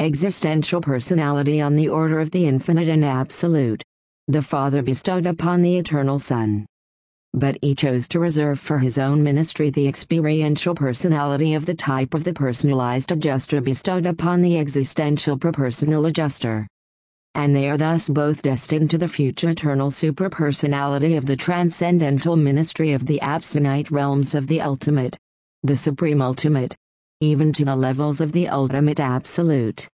existential personality on the order of the infinite and absolute. The Father bestowed upon the Eternal Son. But he chose to reserve for his own ministry the experiential personality of the type of the personalized adjuster bestowed upon the existential propersonal adjuster. And they are thus both destined to the future eternal superpersonality of the transcendental ministry of the absolute realms of the ultimate, the supreme ultimate, even to the levels of the ultimate absolute.